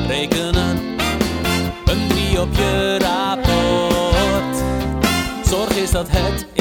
rekenen. Een 3 op je rapport. Zorg is dat het